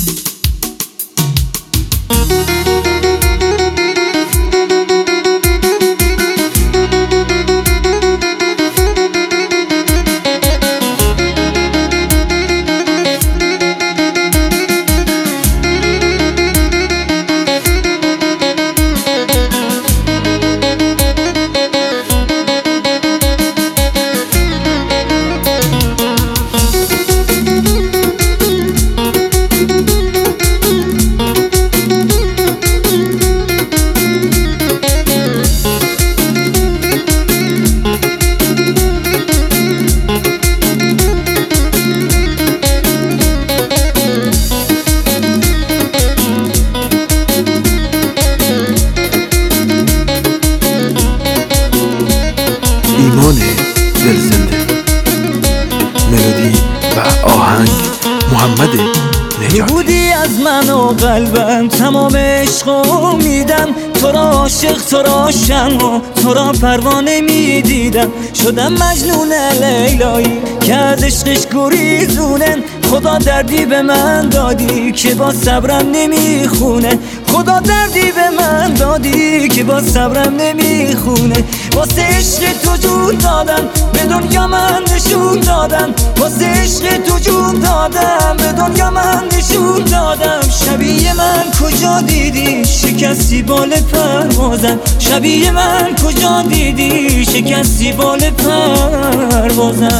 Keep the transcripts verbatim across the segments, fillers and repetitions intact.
ایمان دلزنده، ملودی و آهنگ محمد نجاتی. بودی از من و قلبم تمام عشقو میدم، تو را عاشق، تو را شمع، تو را پروانه میدیدم. شدم مجنون لیلایی که از عشقش گریزونن. خدا دردی به من دادی که با صبرم نمیخونه. خدا دردی به من دادی که با صبرم نمیخونه. واسه عشق تو جون دادم، به دنیا من نشون دادم. واسه عشق تو جون دادم، به دنیا من نشون دادم. شبیه من کجا دیدی شکستی بال پروازم؟ شبیه من کجا دیدی شکستی بال پروازم؟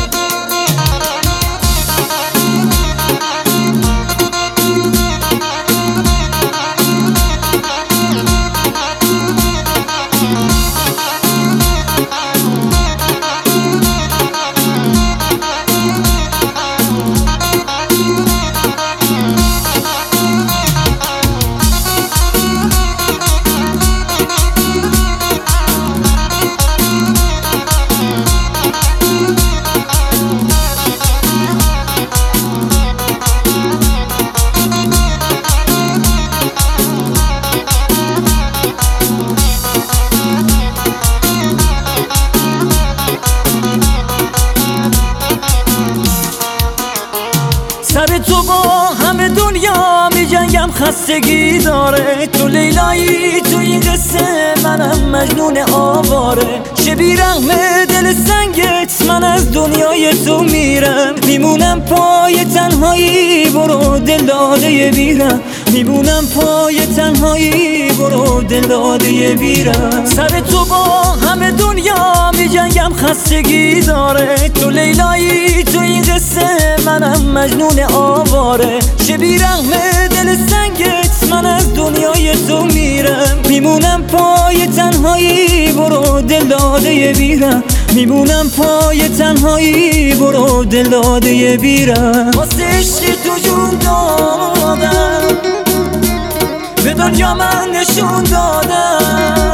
سر تو با همه دنیا می جنگم، خستگی داره. تو لیلایی تو این قصه، منم مجنون آواره. چه بیرحم دل سنگت، من از دنیای تو میرم. میمونم پای تنهایی، برو دل داده بیرم. میمونم پای تنهایی، برو دل داده بیرم. سر تو با همه دنیا می جنگم، خستگی داره. تو لیلایی تو این قصه، منم مجنون آواره. چه بیرحم دل سنگت، من از دنیای تو میرم. میمونم پای تنهایی، برو دل داده بیرم. میمونم پای تنهایی، برو دل داده بیرم. واسه عشق تو جون دادم، به دنیا من نشون دادم.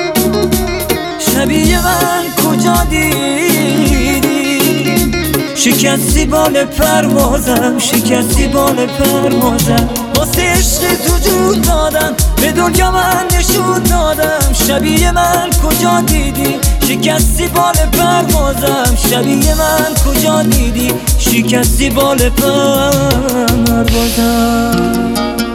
شبیه من کجا دیدی شکستی بال پروازم؟ شکستی بال پروازم. واسه عشق تو جون دادم، به دنیا من نشون دادم. شبیه من کجا دیدی شکستی بال پروازم؟ شبیه من کجا دیدی شکستی بال پروازم؟